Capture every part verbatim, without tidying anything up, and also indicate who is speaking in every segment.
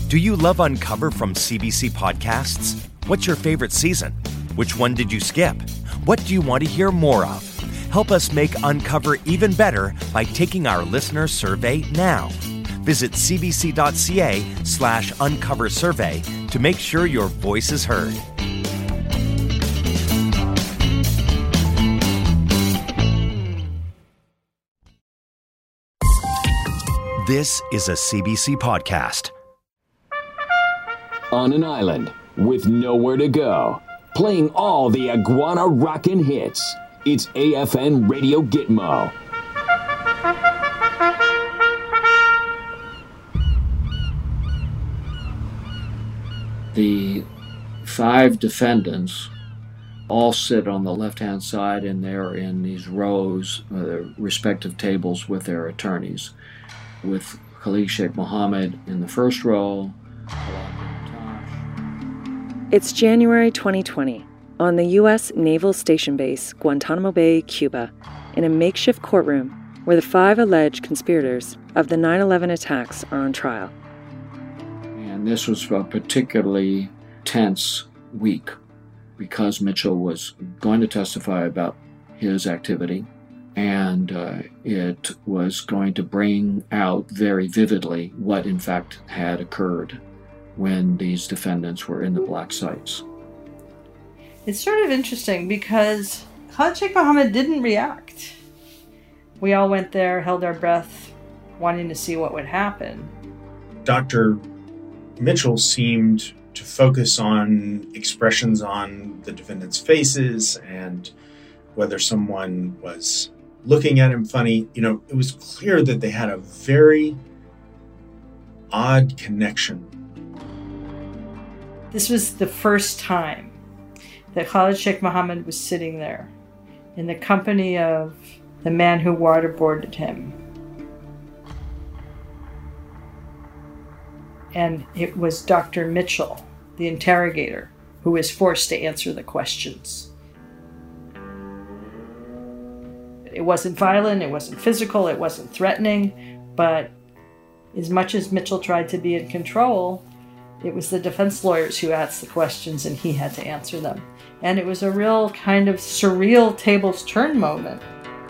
Speaker 1: Do you love Uncover from C B C Podcasts? What's your favorite season? Which one did you skip? What do you want to hear more of? Help us make Uncover even better by taking our listener survey now. Visit cbc.ca slash uncover survey to make sure your voice is heard. This is a C B C podcast.
Speaker 2: On an island with nowhere to go, playing all the Iguana rockin' hits, it's A F N Radio Gitmo.
Speaker 3: The five defendants all sit on the left-hand side, and they're in these rows, uh, their respective tables with their attorneys, with Khalid Sheikh Mohammed in the first row.
Speaker 4: It's January twenty twenty on the U S Naval Station Base, Guantanamo Bay, Cuba, in a makeshift courtroom where the five alleged conspirators of the nine eleven attacks are on trial.
Speaker 3: And this was a particularly tense week because Mitchell was going to testify about his activity, and uh, it was going to bring out very vividly what in fact had occurred when these defendants were in the black sites.
Speaker 5: It's sort of interesting because Khalid Sheikh Mohammed didn't react. We all went there, held our breath, wanting to see what would happen.
Speaker 6: Doctor Mitchell seemed to focus on expressions on the defendants' faces and whether someone was looking at him funny. You know, it was clear that they had a very odd connection.
Speaker 5: This was the first time that Khalid Sheikh Mohammed was sitting there in the company of the man who waterboarded him. And it was Doctor Mitchell, the interrogator, who was forced to answer the questions. It wasn't violent, it wasn't physical, it wasn't threatening, but as much as Mitchell tried to be in control, it was the defense lawyers who asked the questions and he had to answer them. And it was a real kind of surreal tables turn moment.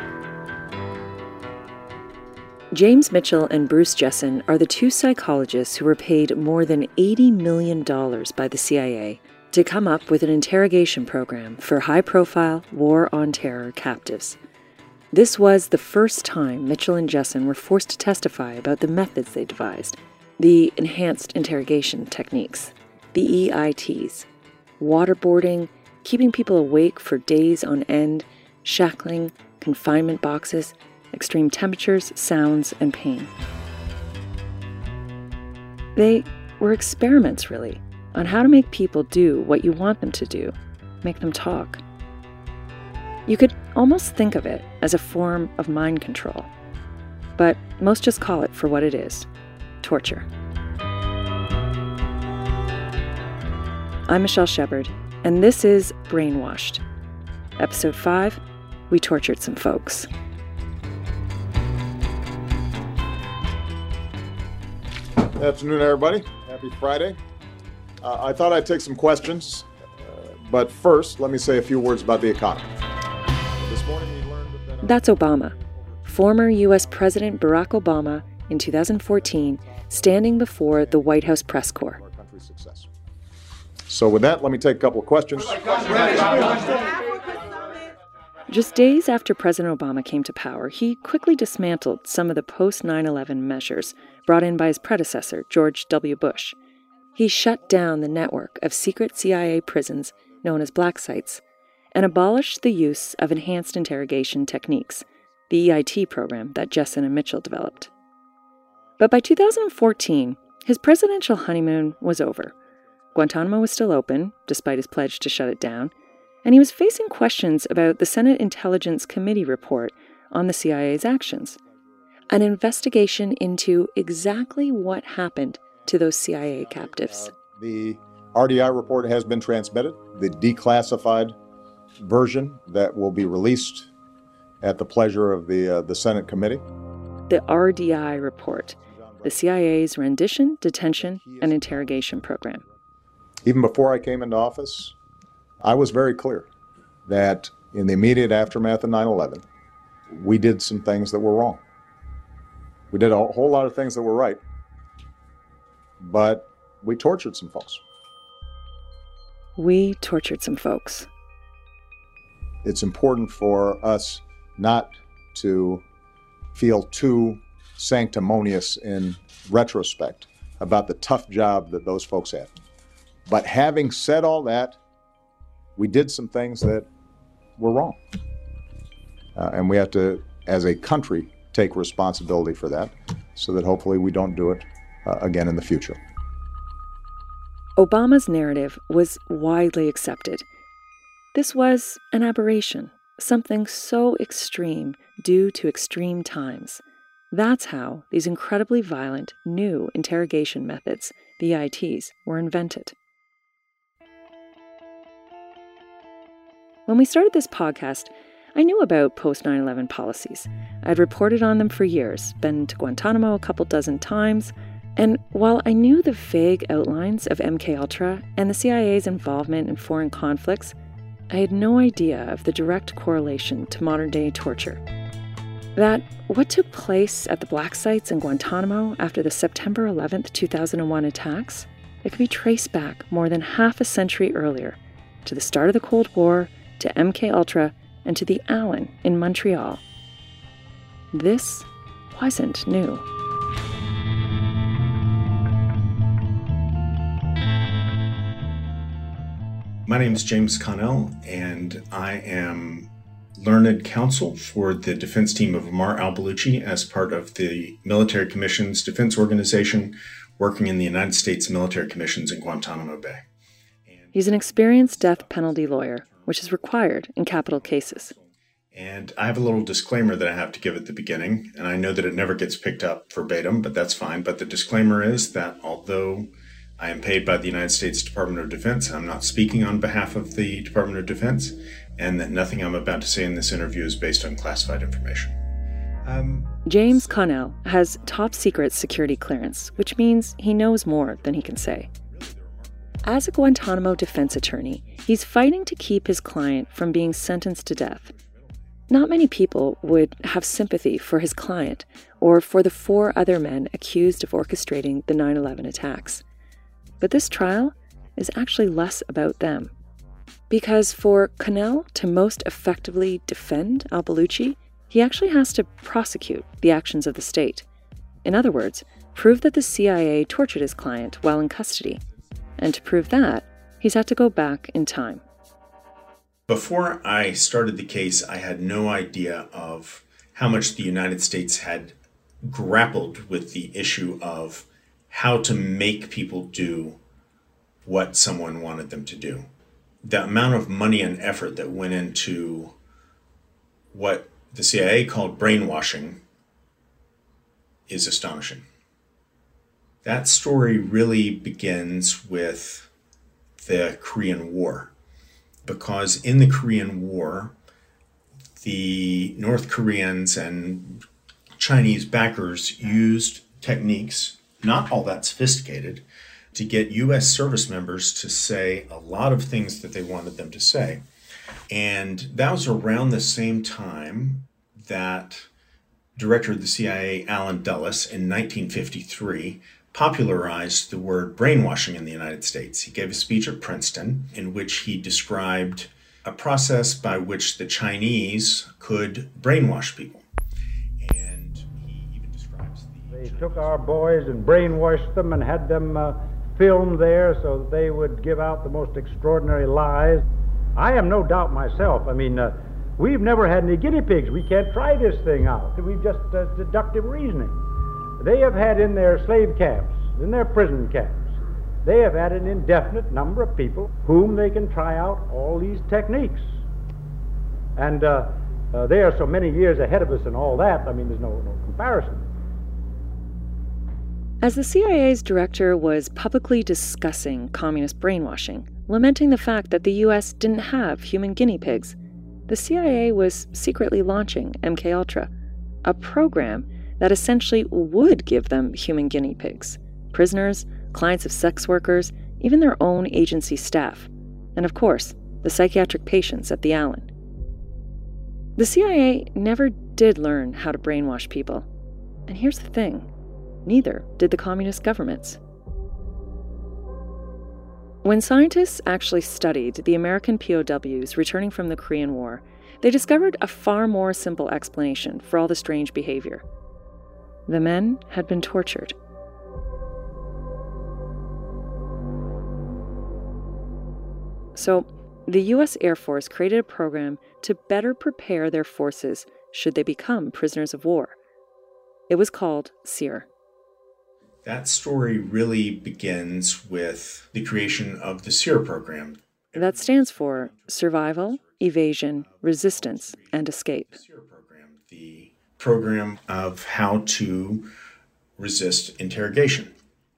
Speaker 4: James Mitchell and Bruce Jessen are the two psychologists who were paid more than eighty million dollars by the C I A to come up with an interrogation program for high-profile war on terror captives. This was the first time Mitchell and Jessen were forced to testify about the methods they devised, the enhanced interrogation techniques, the E I Ts, waterboarding, keeping people awake for days on end, shackling, confinement boxes, extreme temperatures, sounds, and pain. They were experiments, really, on how to make people do what you want them to do, make them talk. You could almost think of it as a form of mind control, but most just call it for what it is: torture. I'm Michelle Shepard, and this is Brainwashed. Episode five, We Tortured Some Folks.
Speaker 7: Good afternoon, everybody. Happy Friday. Uh, I thought I'd take some questions, uh, but first, let me say a few words about the economy. This morning we learned that...
Speaker 4: That's Obama, former U S President Barack Obama in two thousand fourteen, standing before the White House press corps.
Speaker 7: So with that, let me take a couple of questions.
Speaker 4: Just days after President Obama came to power, he quickly dismantled some of the post nine eleven measures brought in by his predecessor, George W. Bush. He shut down the network of secret C I A prisons known as black sites and abolished the use of enhanced interrogation techniques, the E I T program that Jessen and Mitchell developed. But by two thousand fourteen, his presidential honeymoon was over. Guantanamo was still open, despite his pledge to shut it down, and he was facing questions about the Senate Intelligence Committee report on the C I A's actions. An investigation into exactly what happened to those C I A captives.
Speaker 7: Uh, the R D I report has been transmitted, the declassified version that will be released at the pleasure of the uh, the Senate committee.
Speaker 4: The R D I report. the C I A's rendition, detention, and interrogation program.
Speaker 7: Even before I came into office, I was very clear that in the immediate aftermath of nine eleven, we did some things that were wrong. We did a whole lot of things that were right, but we tortured some folks.
Speaker 4: We tortured some folks.
Speaker 7: It's important for us not to feel too sanctimonious in retrospect about the tough job that those folks had. But having said all that, we did some things that were wrong. Uh, and we have to, as a country, take responsibility for that so that hopefully we don't do it uh, again in the future.
Speaker 4: Obama's narrative was widely accepted. This was an aberration, something so extreme due to extreme times. That's how these incredibly violent new interrogation methods, the I Ts, were invented. When we started this podcast, I knew about post nine eleven policies. I'd reported on them for years, been to Guantanamo a couple dozen times, and while I knew the vague outlines of M K Ultra and the C I A's involvement in foreign conflicts, I had no idea of the direct correlation to modern-day torture. That what took place at the black sites in Guantanamo after the September eleventh, two thousand one attacks, it could be traced back more than half a century earlier, to the start of the Cold War, to M K Ultra, and to the Allen in Montreal. This wasn't new.
Speaker 6: My name is James Connell, and I am learned counsel for the defense team of Ammar al-Baluchi as part of the Military Commissions Defense Organization, working in the United States Military Commissions in Guantanamo Bay.
Speaker 4: He's an experienced death penalty lawyer, which is required in capital cases.
Speaker 6: And I have a little disclaimer that I have to give at the beginning, and I know that it never gets picked up verbatim, but that's fine. But the disclaimer is that although I am paid by the United States Department of Defense, I'm not speaking on behalf of the Department of Defense, and that nothing I'm about to say in this interview is based on classified information. Um,
Speaker 4: James Connell has top secret security clearance, which means he knows more than he can say. As a Guantanamo defense attorney, he's fighting to keep his client from being sentenced to death. Not many people would have sympathy for his client or for the four other men accused of orchestrating the nine eleven attacks. But this trial is actually less about them. Because for Connell to most effectively defend al-Baluchi, he actually has to prosecute the actions of the state. In other words, prove that the C I A tortured his client while in custody. And to prove that, he's had to go back in time.
Speaker 6: Before I started the case, I had no idea of how much the United States had grappled with the issue of how to make people do what someone wanted them to do. The amount of money and effort that went into what the C I A called brainwashing is astonishing. That story really begins with the Korean War, because in the Korean War, the North Koreans and Chinese backers used techniques, not all that sophisticated, to get U S service members to say a lot of things that they wanted them to say. And that was around the same time that Director of the C I A, Allen Dulles, in nineteen fifty-three, popularized the word brainwashing in the United States. He gave a speech at Princeton in which he described a process by which the Chinese could brainwash people. And he even describes the...
Speaker 8: They took our boys and brainwashed them and had them uh, filmed there so that they would give out the most extraordinary lies. I am no doubt myself. I mean, uh, we've never had any guinea pigs. We can't try this thing out. We've just uh, deductive reasoning. They have had in their slave camps, in their prison camps, they have had an indefinite number of people whom they can try out all these techniques. And uh, uh, they are so many years ahead of us and all that, I mean, there's no, no comparison.
Speaker 4: As the C I A's director was publicly discussing communist brainwashing, lamenting the fact that the U S didn't have human guinea pigs, the C I A was secretly launching M K Ultra, a program that essentially would give them human guinea pigs, prisoners, clients of sex workers, even their own agency staff, and of course, the psychiatric patients at the Allen. The C I A never did learn how to brainwash people. And here's the thing, neither did the communist governments. When scientists actually studied the American P O Ws returning from the Korean War, they discovered a far more simple explanation for all the strange behavior. The men had been tortured. So, the U S Air Force created a program to better prepare their forces should they become prisoners of war. It was called SEER.
Speaker 6: That story really begins with the creation of the SEER program.
Speaker 4: That stands for Survival, Evasion, Resistance, and Escape.
Speaker 6: The program of how to resist interrogation.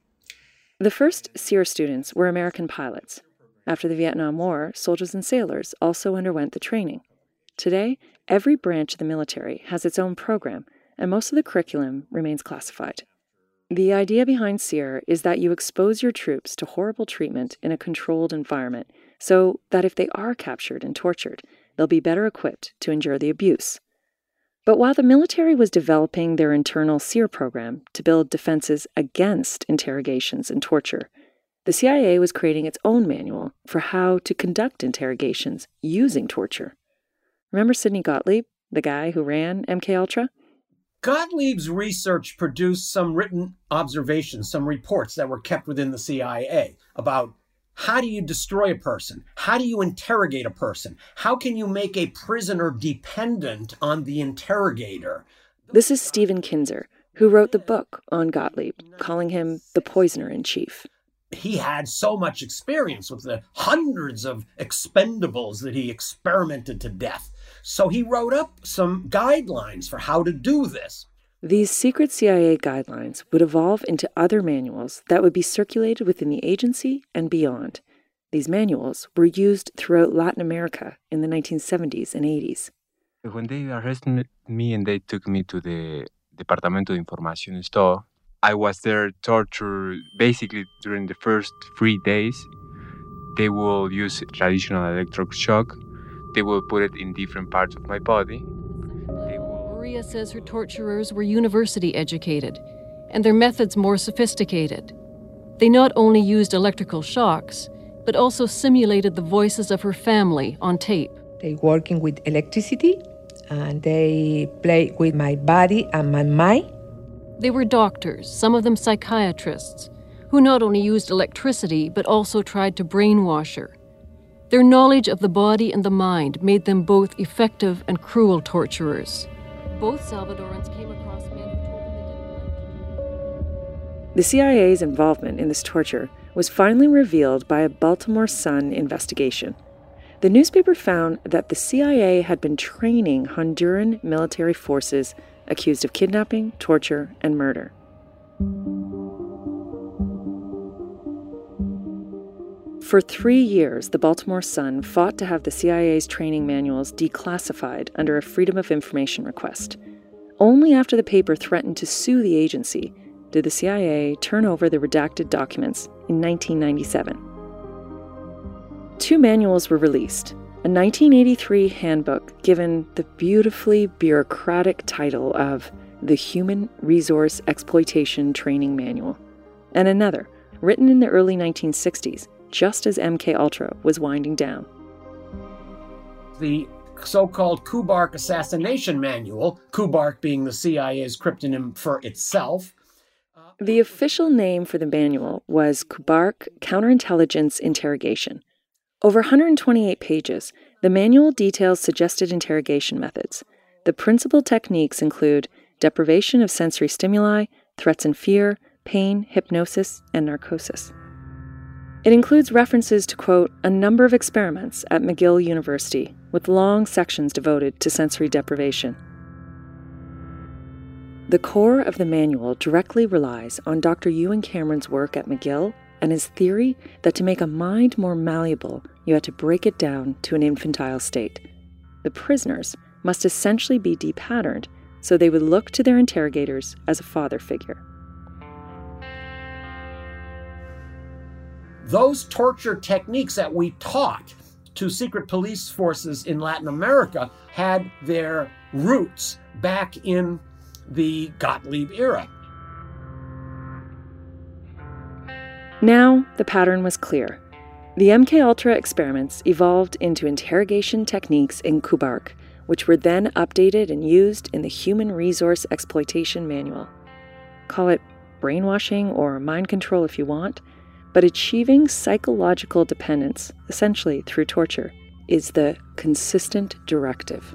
Speaker 4: The first SEER students were American pilots. After the Vietnam War, soldiers and sailors also underwent the training. Today, every branch of the military has its own program, and most of the curriculum remains classified. The idea behind SEER is that you expose your troops to horrible treatment in a controlled environment so that if they are captured and tortured, they'll be better equipped to endure the abuse. But while the military was developing their internal SEER program to build defenses against interrogations and torture, the C I A was creating its own manual for how to conduct interrogations using torture. Remember Sidney Gottlieb, the guy who ran M K Ultra?
Speaker 9: Gottlieb's research produced some written observations, some reports that were kept within the C I A about how do you destroy a person? How do you interrogate a person? How can you make a prisoner dependent on the interrogator?
Speaker 4: This is Stephen Kinzer, who wrote the book on Gottlieb, calling him the poisoner in chief.
Speaker 9: He had so much experience with the hundreds of expendables that he experimented to death. So he wrote up some guidelines for how to do this.
Speaker 4: These secret C I A guidelines would evolve into other manuals that would be circulated within the agency and beyond. These manuals were used throughout Latin America in the nineteen seventies and eighties.
Speaker 10: When they arrested me and they took me to the Departamento de Información store, I was there tortured basically during the first three days. They will use traditional electroshock. They will put it in different parts of my body. Will...
Speaker 11: Maria says her torturers were university educated, and their methods more sophisticated. They not only used electrical shocks, but also simulated the voices of her family on tape.
Speaker 12: They working with electricity, and they play with my body and my mind.
Speaker 11: They were doctors, some of them psychiatrists, who not only used electricity but also tried to brainwash her. Their knowledge of the body and the mind made them both effective and cruel torturers. Both Salvadorans came across men who told them they didn't like.
Speaker 4: The C I A's involvement in this torture was finally revealed by a Baltimore Sun investigation. The newspaper found that the C I A had been training Honduran military forces accused of kidnapping, torture, and murder. For three years, the Baltimore Sun fought to have the C I A's training manuals declassified under a Freedom of Information request. Only after the paper threatened to sue the agency did the C I A turn over the redacted documents in nineteen ninety-seven. Two manuals were released. A nineteen eighty-three handbook given the beautifully bureaucratic title of the Human Resource Exploitation Training Manual, and another, written in the early nineteen sixties, just as M K Ultra was winding down.
Speaker 9: The so-called Kubark Assassination Manual, Kubark being the C I A's cryptonym for itself.
Speaker 4: The official name for the manual was Kubark Counterintelligence Interrogation. Over one hundred twenty-eight pages, the manual details suggested interrogation methods. The principal techniques include deprivation of sensory stimuli, threats and fear, pain, hypnosis, and narcosis. It includes references to, quote, a number of experiments at McGill University, with long sections devoted to sensory deprivation. The core of the manual directly relies on Doctor Ewan Cameron's work at McGill and his theory that to make a mind more malleable, you had to break it down to an infantile state. The prisoners must essentially be depatterned so they would look to their interrogators as a father figure.
Speaker 9: Those torture techniques that we taught to secret police forces in Latin America had their roots back in the Gottlieb era.
Speaker 4: Now, the pattern was clear. The M K Ultra experiments evolved into interrogation techniques in Kubark, which were then updated and used in the Human Resource Exploitation Manual. Call it brainwashing or mind control if you want, but achieving psychological dependence, essentially through torture, is the consistent directive.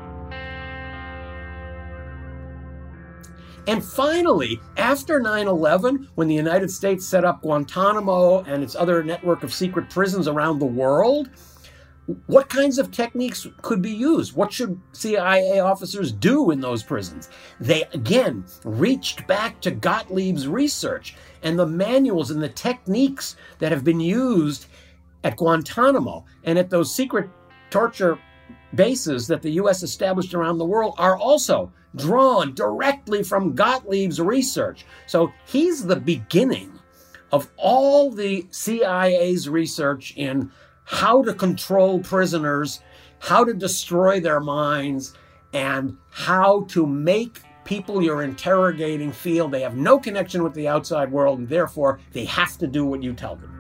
Speaker 9: And finally, after nine eleven, when the United States set up Guantanamo and its other network of secret prisons around the world, what kinds of techniques could be used? What should C I A officers do in those prisons? They, again, reached back to Gottlieb's research and the manuals and the techniques that have been used at Guantanamo and at those secret torture bases that the U S established around the world are also drawn directly from Gottlieb's research. So he's the beginning of all the C I A's research in how to control prisoners, how to destroy their minds, and how to make people you're interrogating feel they have no connection with the outside world, and therefore they have to do what you tell them.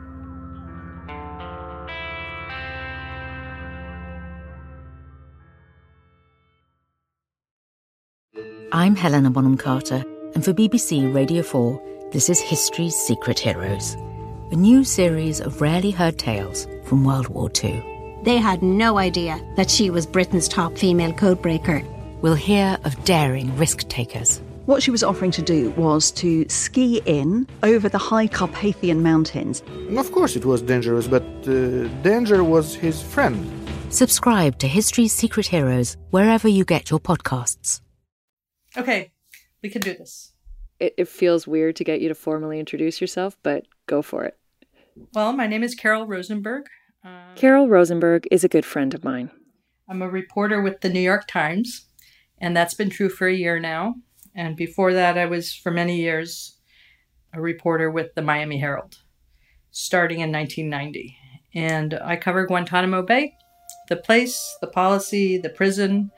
Speaker 13: I'm Helena Bonham Carter, and for B B C Radio four, this is History's Secret Heroes, a new series of rarely heard tales from World War Two.
Speaker 14: They had no idea that she was Britain's top female codebreaker.
Speaker 13: We'll hear of daring risk-takers.
Speaker 15: What she was offering to do was to ski in over the high Carpathian Mountains.
Speaker 16: Of course it was dangerous, but uh, danger was his friend.
Speaker 13: Subscribe to History's Secret Heroes wherever you get your podcasts.
Speaker 5: Okay, we can do this.
Speaker 4: It, it feels weird to get you to formally introduce yourself, but go for it.
Speaker 5: Well, my name is Carol Rosenberg. Uh,
Speaker 4: Carol Rosenberg is a good friend of mine.
Speaker 5: I'm a reporter with the New York Times, and that's been true for a year now. And before that, I was, for many years, a reporter with the Miami Herald, starting in nineteen ninety. And I cover Guantanamo Bay, the place, the policy, the prison,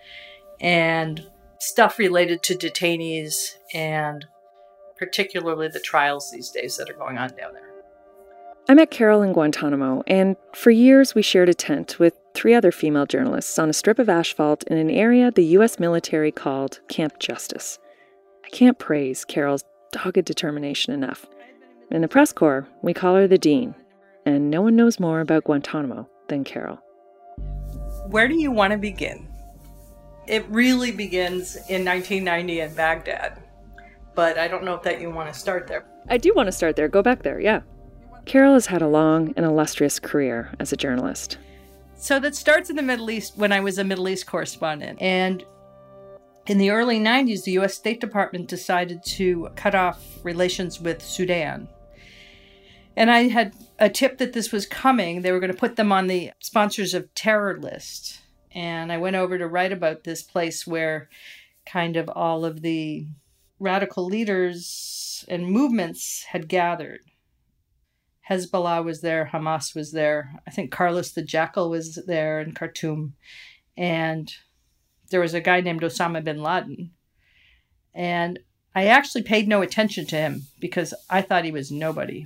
Speaker 5: and stuff related to detainees, and particularly the trials these days that are going on down there.
Speaker 4: I met Carol in Guantanamo, and for years we shared a tent with three other female journalists on a strip of asphalt in an area the U S military called Camp Justice. I can't praise Carol's dogged determination enough. In the press corps, we call her the Dean, and no one knows more about Guantanamo than Carol.
Speaker 5: Where do you want to begin? It really begins in nineteen ninety in Baghdad, but I don't know if that you want to start there.
Speaker 4: I do want to start there. Go back there, yeah. Carol has had a long and illustrious career as a journalist.
Speaker 5: So that starts in the Middle East when I was a Middle East correspondent. And in the early nineties, the U S State Department decided to cut off relations with Sudan. And I had a tip that this was coming. They were going to put them on the sponsors of terror list. And I went over to write about this place where kind of all of the radical leaders and movements had gathered. Hezbollah was there, Hamas was there. I think Carlos the Jackal was there in Khartoum. And there was a guy named Osama bin Laden. And I actually paid no attention to him because I thought he was nobody.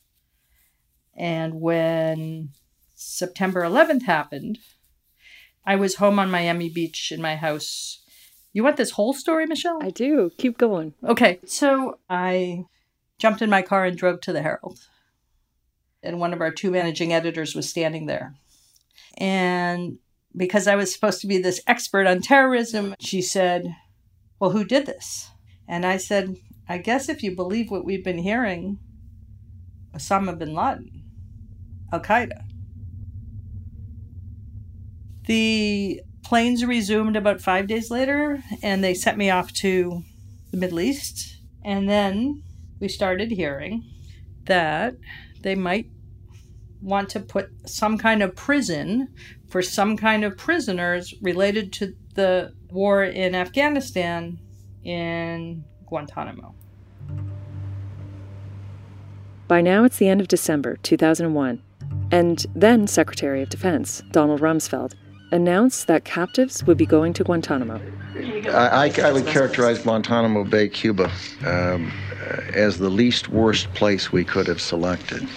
Speaker 5: And when September eleventh happened, I was home on Miami Beach in my house. You want this whole story, Michelle?
Speaker 4: I do. Keep going.
Speaker 5: Okay. So I jumped in my car and drove to the Herald. And one of our two managing editors was standing there. And because I was supposed to be this expert on terrorism, she said, well, who did this? And I said, I guess if you believe what we've been hearing, Osama bin Laden, Al-Qaeda. The planes resumed about five days later, and they sent me off to the Middle East. And then we started hearing that they might want to put some kind of prison for some kind of prisoners related to the war in Afghanistan in Guantanamo.
Speaker 4: By now it's the end of December two thousand one, and then Secretary of Defense Donald Rumsfeld announced that captives would be going to Guantanamo.
Speaker 17: I, I would characterize Guantanamo Bay, Cuba, um, as the least worst place we could have selected.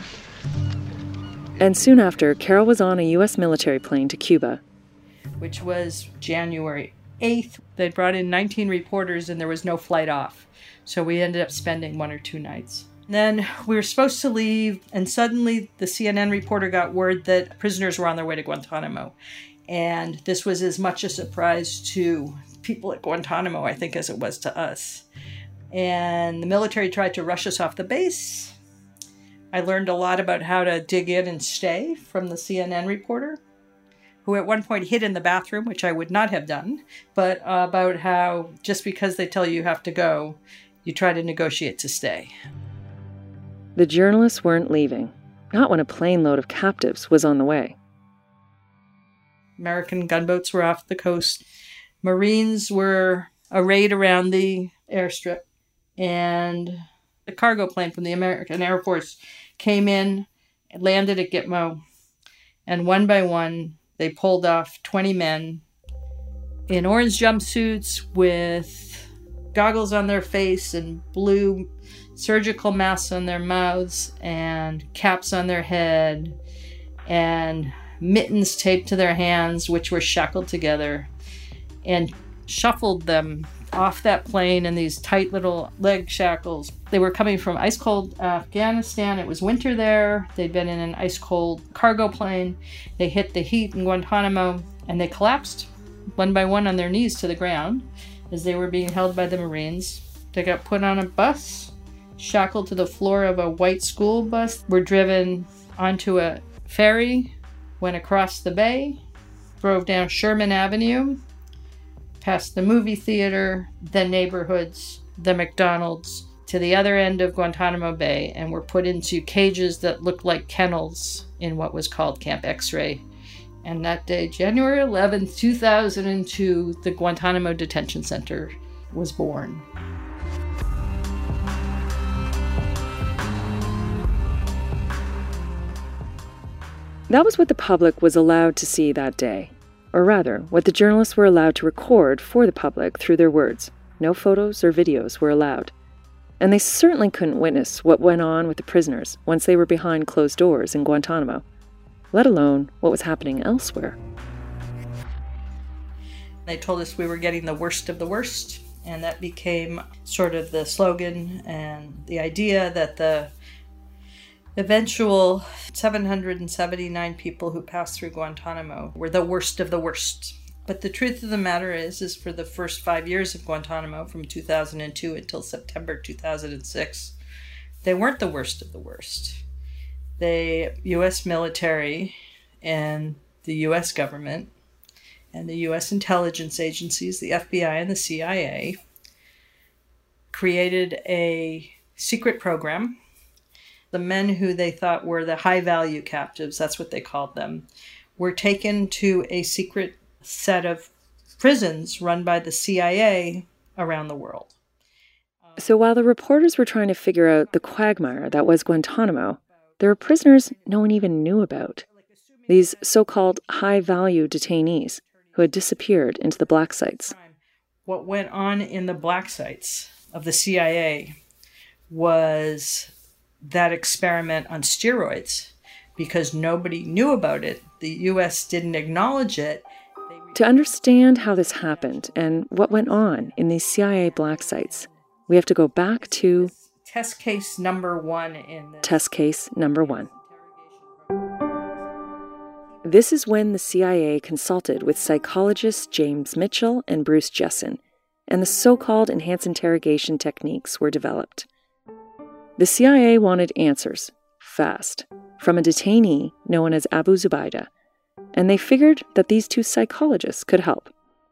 Speaker 4: And soon after, Carol was on a U S military plane to Cuba.
Speaker 5: Which was January eighth. They'd brought in nineteen reporters and there was no flight off. So we ended up spending one or two nights. Then we were supposed to leave, and suddenly the C N N reporter got word that prisoners were on their way to Guantanamo. And this was as much a surprise to people at Guantanamo, I think, as it was to us. And the military tried to rush us off the base. I learned a lot about how to dig in and stay from the C N N reporter, who at one point hid in the bathroom, which I would not have done, but uh, about how just because they tell you you have to go, you try to negotiate to stay.
Speaker 4: The journalists weren't leaving, not when a plane load of captives was on the way.
Speaker 5: American gunboats were off the coast. Marines were arrayed around the airstrip, and a cargo plane from the American Air Force came in, landed at Gitmo, and one by one, they pulled off twenty men in orange jumpsuits with goggles on their face and blue surgical masks on their mouths and caps on their head and mittens taped to their hands, which were shackled together, and shuffled them off that plane in these tight little leg shackles. They were coming from ice-cold Afghanistan. It was winter there. They'd been in an ice-cold cargo plane. They hit the heat in Guantanamo, and they collapsed one by one on their knees to the ground as they were being held by the Marines. They got put on a bus, shackled to the floor of a white school bus, were driven onto a ferry, went across the bay, drove down Sherman Avenue, past the movie theater, the neighborhoods, the McDonald's, to the other end of Guantanamo Bay, and were put into cages that looked like kennels in what was called Camp X-Ray. And that day, January eleventh, two thousand two, the Guantanamo Detention Center was born.
Speaker 4: That was what the public was allowed to see that day. Or rather, what the journalists were allowed to record for the public through their words. No photos or videos were allowed. And they certainly couldn't witness what went on with the prisoners once they were behind closed doors in Guantanamo, let alone what was happening elsewhere.
Speaker 5: They told us we were getting the worst of the worst, and that became sort of the slogan and the idea that the eventual seven hundred seventy-nine people who passed through Guantanamo were the worst of the worst. But the truth of the matter is, is for the first five years of Guantanamo, from two thousand two until September two thousand six, they weren't the worst of the worst. The U S military and the U S government and the U S intelligence agencies, the F B I and the C I A, created a secret program. The men who they thought were the high-value captives, that's what they called them, were taken to a secret set of prisons run by the C I A around the world.
Speaker 4: So while the reporters were trying to figure out the quagmire that was Guantanamo, there were prisoners no one even knew about. These so-called high-value detainees who had disappeared into the black sites.
Speaker 5: What went on in the black sites of the C I A was that experiment on steroids, because nobody knew about it. The U S didn't acknowledge it.
Speaker 4: To understand how this happened and what went on in these C I A black sites, we have to go back to
Speaker 5: test case number one in this.
Speaker 4: Test case number one. This is when the C I A consulted with psychologists James Mitchell and Bruce Jessen, and the so-called enhanced interrogation techniques were developed. The C I A wanted answers, fast, from a detainee known as Abu Zubaydah, and they figured that these two psychologists could help.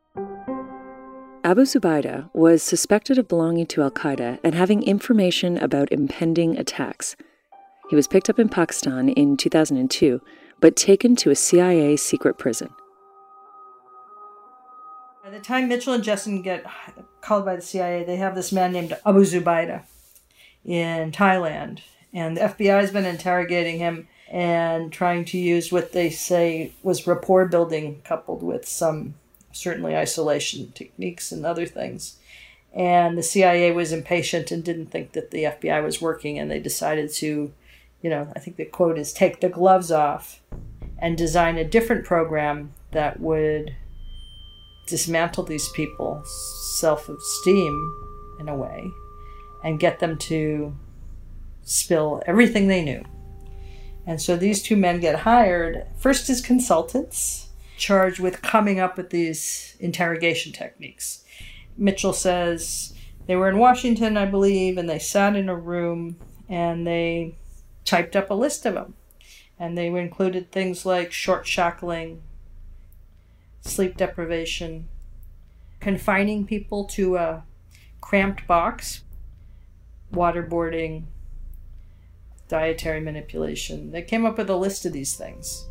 Speaker 4: Abu Zubaydah was suspected of belonging to al-Qaeda and having information about impending attacks. He was picked up in Pakistan in two thousand two, but taken to a C I A secret prison.
Speaker 5: By the time Mitchell and Jessen get called by the C I A, they have this man named Abu Zubaydah in Thailand. And the F B I has been interrogating him and trying to use what they say was rapport building coupled with some certainly isolation techniques and other things. And the C I A was impatient and didn't think that the F B I was working, and they decided to, you know, I think the quote is, take the gloves off and design a different program that would dismantle these people's self-esteem in a way and get them to spill everything they knew. And so these two men get hired, first as consultants, charged with coming up with these interrogation techniques. Mitchell says they were in Washington, I believe, and they sat in a room and they typed up a list of them. And they included things like short shackling, sleep deprivation, confining people to a cramped box, waterboarding, dietary manipulation. They came up with a list of these things.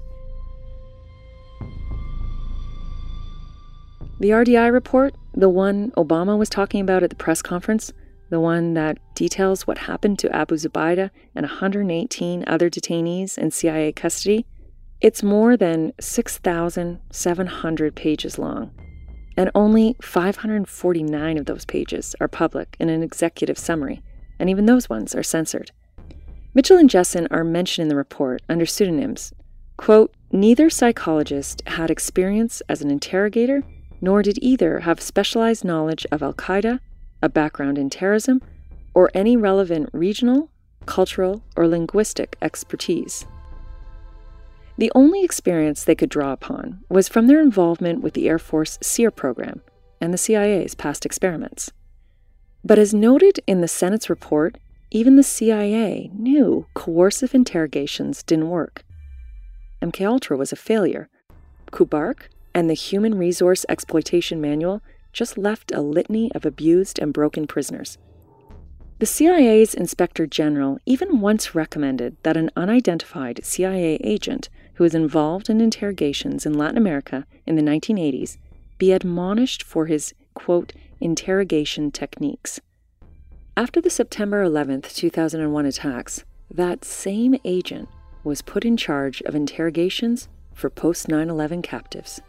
Speaker 4: The R D I report, the one Obama was talking about at the press conference, the one that details what happened to Abu Zubaydah and one hundred eighteen other detainees in C I A custody, it's more than six thousand seven hundred pages long, and only five hundred forty-nine of those pages are public in an executive summary, and even those ones are censored. Mitchell and Jessen are mentioned in the report under pseudonyms. Quote, neither psychologist had experience as an interrogator, nor did either have specialized knowledge of Al-Qaeda, a background in terrorism, or any relevant regional, cultural, or linguistic expertise. The only experience they could draw upon was from their involvement with the Air Force SEER program and the C I A's past experiments. But as noted in the Senate's report, even the C I A knew coercive interrogations didn't work. M K Ultra was a failure. Kubark and the Human Resource Exploitation Manual just left a litany of abused and broken prisoners. The C I A's Inspector General even once recommended that an unidentified C I A agent who was involved in interrogations in Latin America in the nineteen eighties be admonished for his, quote, interrogation techniques. After the September eleventh, two thousand one attacks, that same agent was put in charge of interrogations for post nine eleven captives.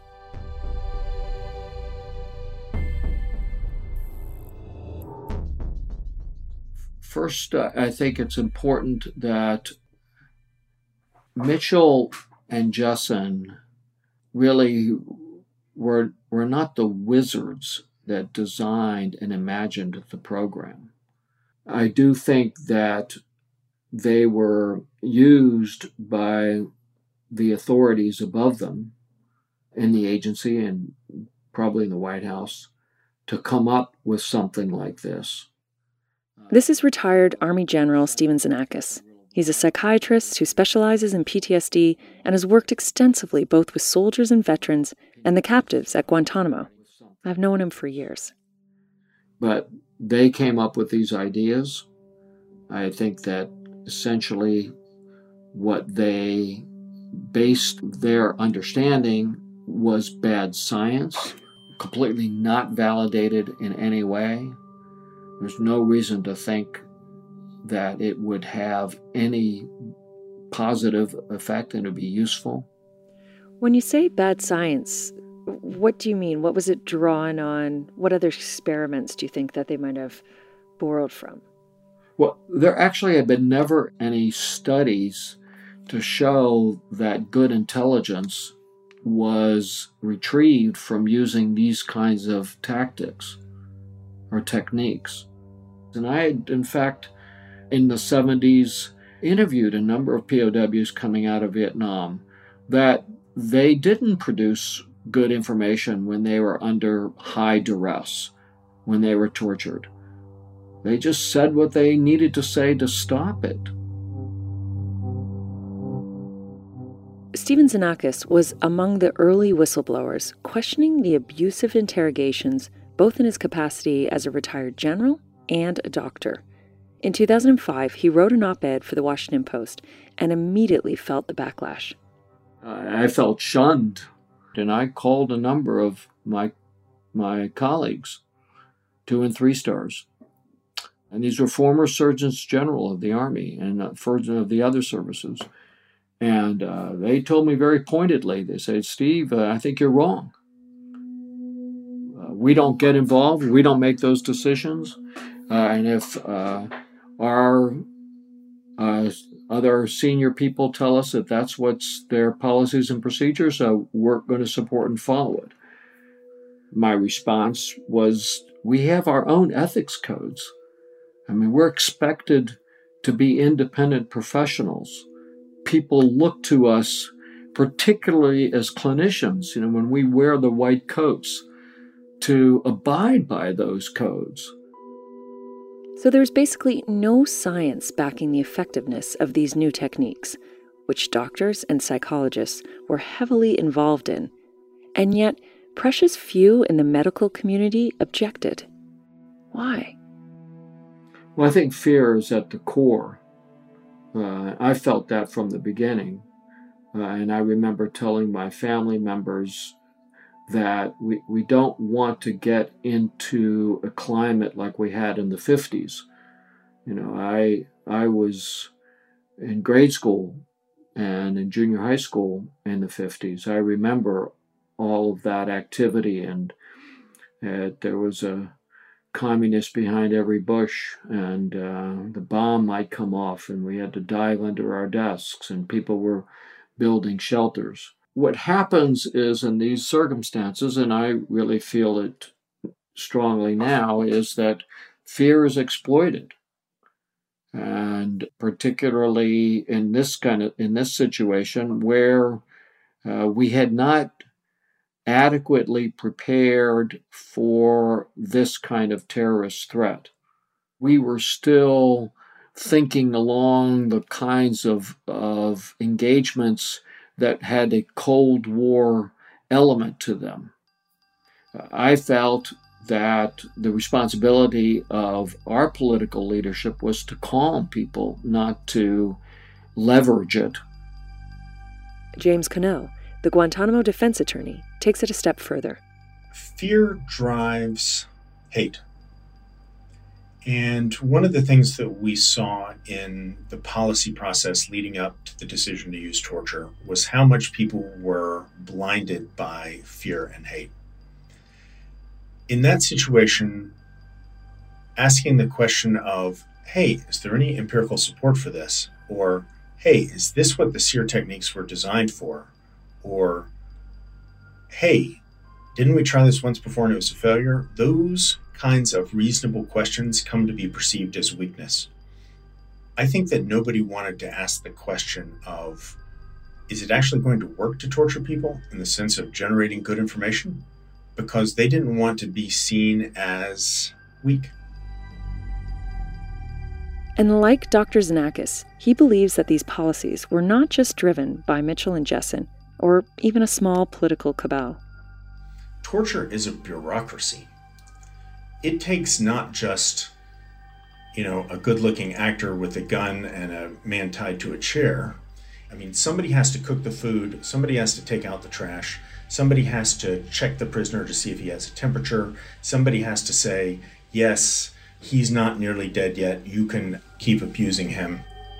Speaker 3: First, uh, I think it's important that Mitchell and Jessen really were, were not the wizards that designed and imagined the program. I do think that they were used by the authorities above them in the agency and probably in the White House to come up with something like this.
Speaker 4: This is retired Army General Stephen Xenakis. He's a psychiatrist who specializes in P T S D and has worked extensively both with soldiers and veterans and the captives at Guantanamo. I've known him for years.
Speaker 3: But they came up with these ideas. I think that essentially what they based their understanding was bad science, completely not validated in any way. There's no reason to think that it would have any positive effect and it would be useful.
Speaker 4: When you say bad science, what do you mean? What was it drawn on? What other experiments do you think that they might have borrowed from?
Speaker 3: Well, there actually have been never any studies to show that good intelligence was retrieved from using these kinds of tactics or techniques. And I had, in fact, in the seventies, interviewed a number of P O Ws coming out of Vietnam that they didn't produce good information when they were under high duress, when they were tortured. They just said what they needed to say to stop it.
Speaker 4: Stephen Xenakis was among the early whistleblowers questioning the abusive interrogations, both in his capacity as a retired general and a doctor. In two thousand five, he wrote an op-ed for the Washington Post and immediately felt the backlash.
Speaker 3: I felt shunned, and I called a number of my my colleagues, two and three stars. And these were former surgeons general of the Army and uh, of the other services. And uh, they told me very pointedly, they said, Steve, uh, I think you're wrong. Uh, we don't get involved. We don't make those decisions. Uh, and if uh, our uh, other senior people tell us that that's what's their policies and procedures, uh, we're going to support and follow it. My response was, we have our own ethics codes. I mean, we're expected to be independent professionals. People look to us, particularly as clinicians, you know, when we wear the white coats, to abide by those codes.
Speaker 4: So there's basically no science backing the effectiveness of these new techniques, which doctors and psychologists were heavily involved in. And yet, precious few in the medical community objected. Why?
Speaker 3: Well, I think fear is at the core. Uh, I felt that from the beginning. Uh, and I remember telling my family members that we, we don't want to get into a climate like we had in the fifties. You know, I I was in grade school and in junior high school in the fifties. I remember all of that activity, and uh, there was a communist behind every bush, and uh, the bomb might come off and we had to dive under our desks, and people were building shelters. What happens is in these circumstances, and I really feel it strongly now, is that fear is exploited. And particularly in this kind of, in this situation where uh, we had not adequately prepared for this kind of terrorist threat. We were still thinking along the kinds of, of engagements that had a Cold War element to them. I felt that the responsibility of our political leadership was to calm people, not to leverage it.
Speaker 4: James Connell, the Guantanamo defense attorney, takes it a step further.
Speaker 6: Fear drives hate. And one of the things that we saw in the policy process leading up to the decision to use torture was how much people were blinded by fear and hate. In that situation, asking the question of, hey, is there any empirical support for this? Or, hey, is this what the SEER techniques were designed for? Or, hey, didn't we try this once before and it was a failure? Those kinds of reasonable questions come to be perceived as weakness. I think that nobody wanted to ask the question of, is it actually going to work to torture people in the sense of generating good information? Because they didn't want to be seen as weak.
Speaker 4: And like Doctor Xenakis, he believes that these policies were not just driven by Mitchell and Jessen, or even a small political cabal.
Speaker 6: Torture is a bureaucracy. It takes not just, you know, a good-looking actor with a gun and a man tied to a chair. I mean, somebody has to cook the food, somebody has to take out the trash, somebody has to check the prisoner to see if he has a temperature, somebody has to say, yes, he's not nearly dead yet, you can keep abusing him.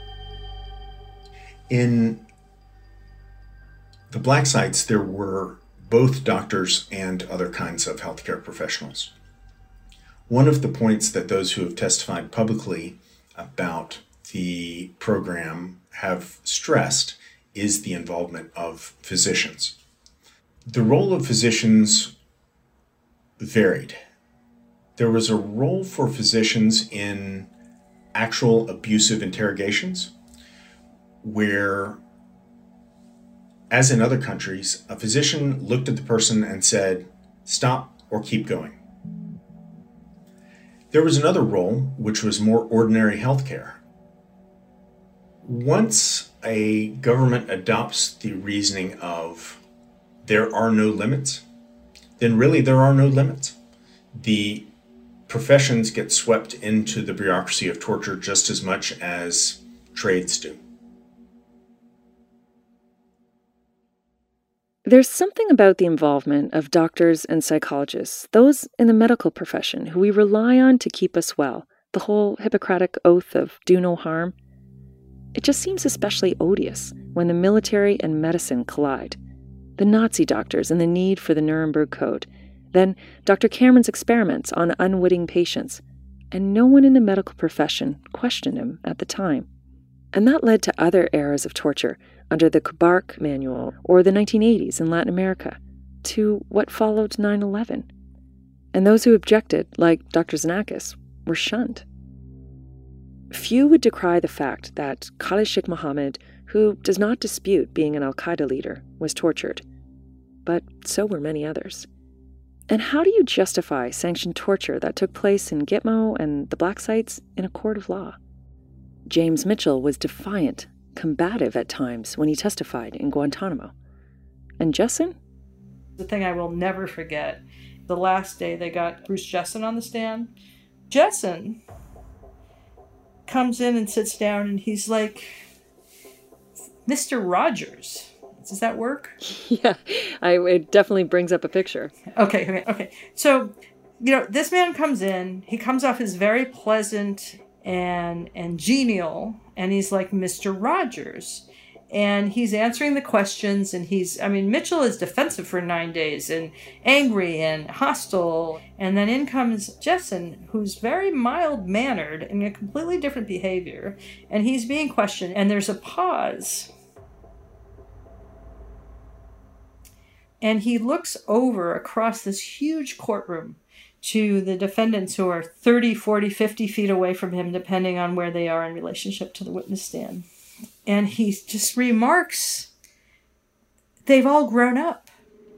Speaker 6: In the black sites, there were both doctors and other kinds of healthcare professionals. One of the points that those who have testified publicly about the program have stressed is the involvement of physicians. The role of physicians varied. There was a role for physicians in actual abusive interrogations where, as in other countries, a physician looked at the person and said, stop or keep going. There was another role, which was more ordinary healthcare. Once a government adopts the reasoning of there are no limits, then really there are no limits. The professions get swept into the bureaucracy of torture just as much as trades do.
Speaker 4: There's something about the involvement of doctors and psychologists, those in the medical profession who we rely on to keep us well, the whole Hippocratic oath of do no harm. It just seems especially odious when the military and medicine collide. The Nazi doctors and the need for the Nuremberg Code, then Doctor Cameron's experiments on unwitting patients, and no one in the medical profession questioned him at the time. And that led to other eras of torture under the Kubark Manual or the nineteen eighties in Latin America, to what followed nine eleven. And those who objected, like Doctor Xenakis, were shunned. Few would decry the fact that Khalid Sheikh Mohammed, who does not dispute being an al-Qaeda leader, was tortured. But so were many others. And how do you justify sanctioned torture that took place in Gitmo and the black sites in a court of law? James Mitchell was defiant, combative at times when he testified in Guantanamo. And Jessen?
Speaker 5: The thing I will never forget, the last day they got Bruce Jessen on the stand, Jessen comes in and sits down and he's like, Mister Rogers. Does that work?
Speaker 4: Yeah, I, it definitely brings up a picture.
Speaker 5: Okay, okay, okay. So, you know, this man comes in, he comes off as very pleasant and and genial, and he's like Mister Rogers. And he's answering the questions, and he's, I mean, Mitchell is defensive for nine days, and angry and hostile. And then in comes Jessen, who's very mild-mannered and a completely different behavior, and he's being questioned, and there's a pause. And he looks over across this huge courtroom to the defendants who are thirty, forty, fifty feet away from him, depending on where they are in relationship to the witness stand. And he just remarks, they've all grown up.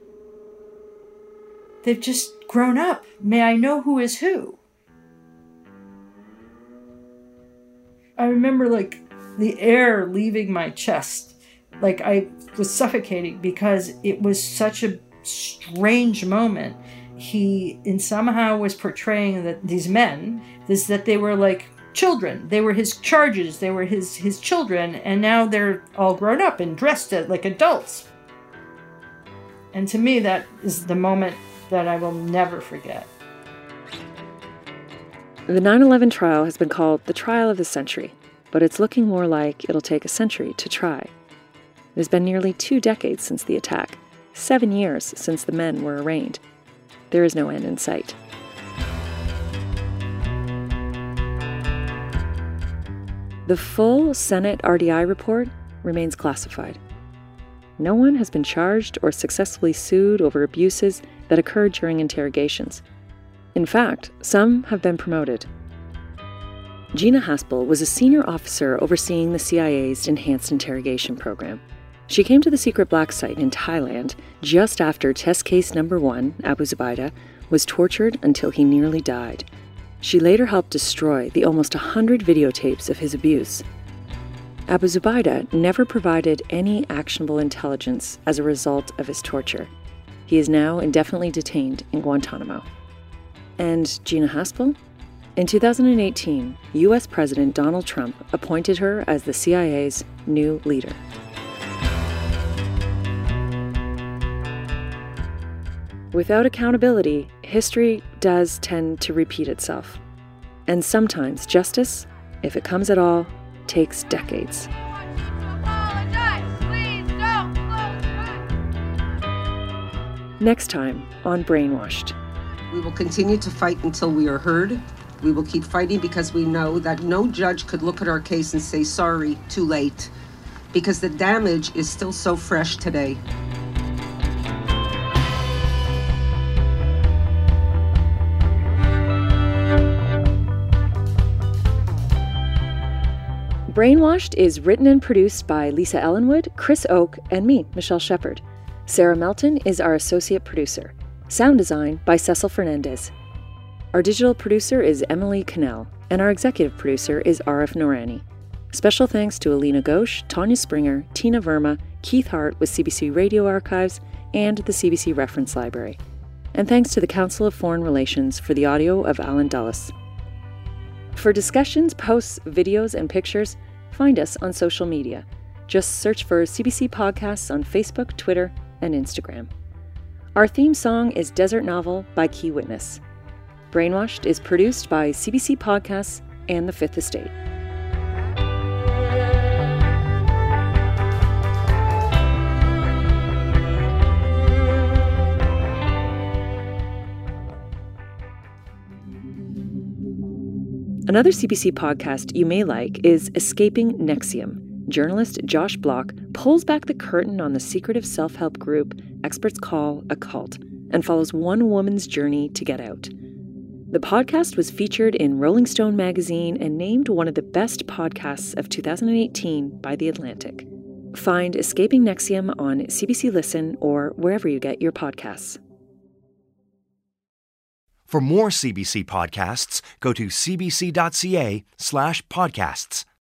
Speaker 5: They've just grown up. May I know who is who? I remember, like, the air leaving my chest. Like, I was suffocating because it was such a strange moment. He, in somehow, was portraying that these men, this, that they were like children. They were his charges. They were his, his children. And now they're all grown up and dressed like adults. And to me, that is the moment that I will never forget.
Speaker 4: The nine eleven trial has been called the trial of the century, but it's looking more like it'll take a century to try. It has been nearly two decades since the attack, seven years since the men were arraigned. There is no end in sight. The full Senate R D I report remains classified. No one has been charged or successfully sued over abuses that occurred during interrogations. In fact, some have been promoted. Gina Haspel was a senior officer overseeing the C I A's enhanced interrogation program. She came to the secret black site in Thailand just after test case number one, Abu Zubaydah, was tortured until he nearly died. She later helped destroy the almost one hundred videotapes of his abuse. Abu Zubaydah never provided any actionable intelligence as a result of his torture. He is now indefinitely detained in Guantanamo. And Gina Haspel? In two thousand eighteen, U S President Donald Trump appointed her as the C I A's new leader. Without accountability, history does tend to repeat itself. And sometimes justice, if it comes at all, takes decades. Next time on Brainwashed.
Speaker 18: We will continue to fight until we are heard. We will keep fighting because we know that no judge could look at our case and say, sorry, too late, because the damage is still so fresh today.
Speaker 4: Brainwashed is written and produced by Lisa Ellenwood, Chris Oake, and me, Michelle Shepard. Sarah Melton is our associate producer. Sound design by Cecil Fernandez. Our digital producer is Emily Cannell, and our executive producer is Arif Noorani. Special thanks to Alina Ghosh, Tanya Springer, Tina Verma, Keith Hart with C B C Radio Archives, and the C B C Reference Library. And thanks to the Council of Foreign Relations for the audio of Alan Dulles. For discussions, posts, videos, and pictures, find us on social media. Just search for C B C Podcasts on Facebook, Twitter, and Instagram. Our theme song is Desert Novel by Key Witness. Brainwashed is produced by C B C Podcasts and The Fifth Estate. Another C B C podcast you may like is Escaping N X I V M. Journalist Josh Block pulls back the curtain on the secretive self-help group experts call a cult and follows one woman's journey to get out. The podcast was featured in Rolling Stone magazine and named one of the best podcasts of two thousand eighteen by The Atlantic. Find Escaping N X I V M on C B C Listen or wherever you get your podcasts.
Speaker 1: For more C B C podcasts, go to cbc.ca slash podcasts.